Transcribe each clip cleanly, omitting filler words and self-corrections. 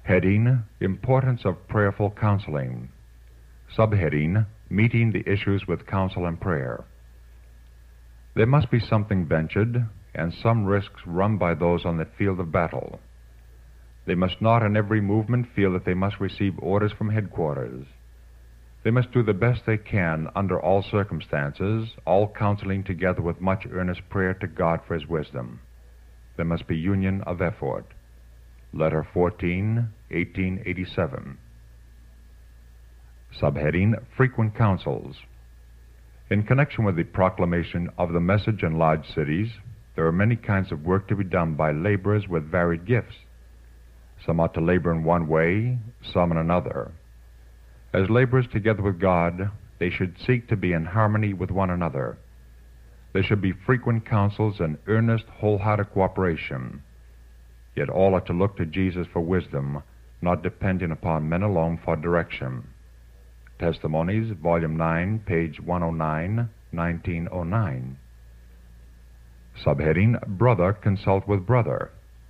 Heading: Importance of Prayerful Counseling. Subheading: Meeting the Issues with Counsel and Prayer. There must be something ventured, and some risks run by those on the field of battle. They must not in every movement feel that they must receive orders from headquarters. They must do the best they can under all circumstances, all counseling together with much earnest prayer to God for His wisdom. There must be union of effort. Letter 14, 1887. Subheading: Frequent Counsels. In connection with the proclamation of the message in large cities, there are many kinds of work to be done by laborers with varied gifts. Some ought to labor in one way, some in another. As laborers together with God, they should seek to be in harmony with one another. There should be frequent counsels and earnest, wholehearted cooperation. Yet all are to look to Jesus for wisdom, not depending upon men alone for direction. Testimonies, Volume 9, page 109, 1909. Subheading: Brother Consult with Brother.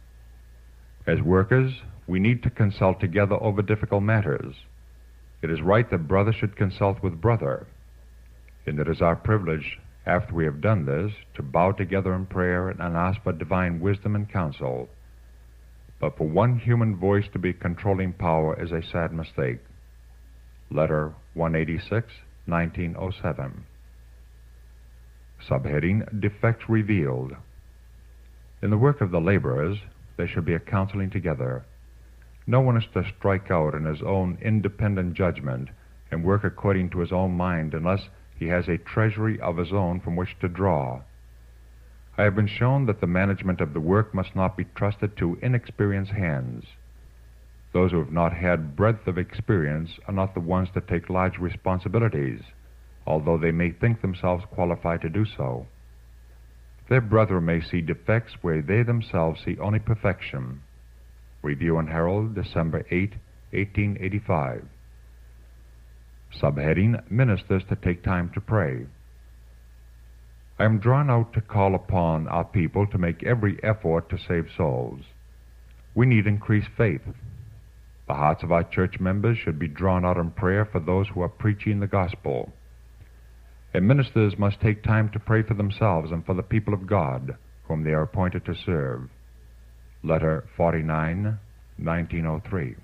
As workers, we need to consult together over difficult matters. It is right that brother should consult with brother, and it is our privilege, after we have done this, to bow together in prayer and ask for divine wisdom and counsel. But for one human voice to be controlling power is a sad mistake. Letter 186, 1907. Subheading: Defects Revealed. In the work of the laborers, there should be a counseling together. No one is to strike out in his own independent judgment and work according to his own mind unless he has a treasury of his own from which to draw. I have been shown that the management of the work must not be trusted to inexperienced hands. Those who have not had breadth of experience are not the ones to take large responsibilities, although they may think themselves qualified to do so. Their brother may see defects where they themselves see only perfection. Review and Herald, December 8, 1885. Subheading: Ministers to take time to pray. I am drawn out to call upon our people to make every effort to save souls. We need increased faith. The hearts of our church members should be drawn out in prayer for those who are preaching the gospel. And ministers must take time to pray for themselves and for the people of God, whom they are appointed to serve. Letter 49, 1903.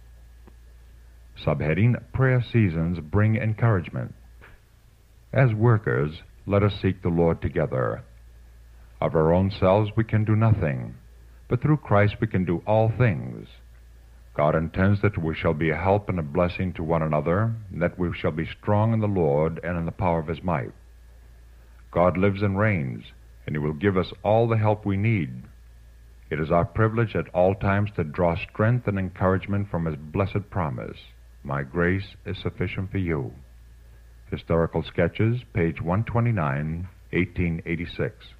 Subheading: Prayer Seasons Bring Encouragement. As workers, let us seek the Lord together. Of our own selves we can do nothing, but through Christ we can do all things. God intends that we shall be a help and a blessing to one another, and that we shall be strong in the Lord and in the power of His might. God lives and reigns, and He will give us all the help we need. It is our privilege at all times to draw strength and encouragement from His blessed promise. My grace is sufficient for you. Historical Sketches, page 129, 1886.